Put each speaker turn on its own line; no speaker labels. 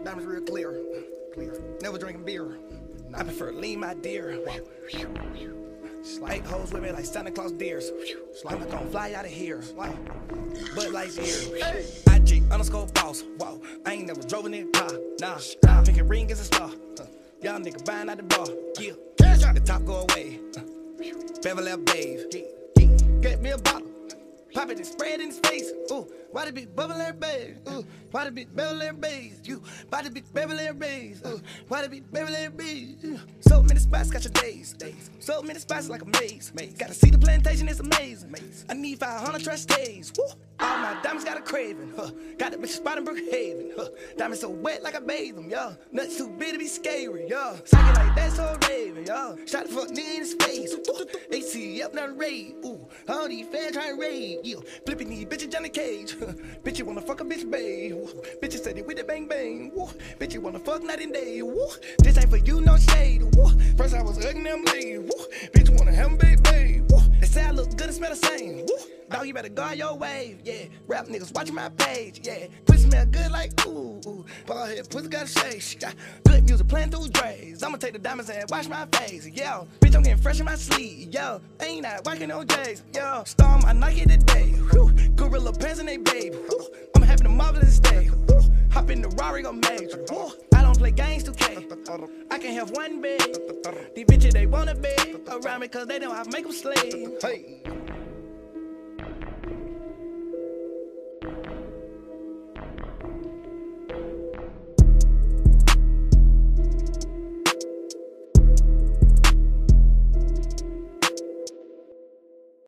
Diamonds real clear. Never drinking beer. I prefer lean, my dear. Slide hoes with me like Santa Claus deers. I'm not gonna fly out of here. But like here. IG_boss. Wow. I ain't never drove in a car. Nah. Picking ring is a star. Young nigga buying out the bar. Yeah. The top go away. Beverly Hills babe. Get me a bottle. Pop it and spray it in his face. Ooh, why the big Beverly Hills babe? Ooh, why the big Beverly Hills babe? You, why the big Beverly Hills babe? Ooh, why the big Beverly Hills babe? So many spots, got your days. So many spots like a maze. Gotta see the plantation, it's amazing. I need 500 trust days. Woo. All my diamonds got a craving. Got the bitch spot in Brookhaven. Diamonds so wet like I bathe them. Nuts too big to be scary. Sock it like that, so raving. Shot the fuck nigga in his face. ACF not a raid. Ooh, all these fans try to raid. Flipping these bitches Johnny Cage. Bitch, you wanna fuck a bitch, babe. Bitches steady with the bang bang. Bitch, you wanna fuck night and day. This ain't for you, no shade. First I was hugging them ladies. Bitch, you wanna have them, baby. They say I look good and smell the same. Dog, you better guard your wave, yeah. Rap niggas watching my page, yeah. Pussy smell good like ooh. Bald head pussy got a shade. She got good music playing through Dre's. I'ma take the diamonds and wash my face, yo. Bitch, I'm getting fresh in my sleeve, yo. Ain't not walking on J's, yo. Star on my Nike today, Gorilla pants in they baby. I'm having a marvelous day. Hop in the Rari, gon' major. I don't play games 2K. I can have one bed. These bitches, they wanna be around me cause they know I make them slave. Hey.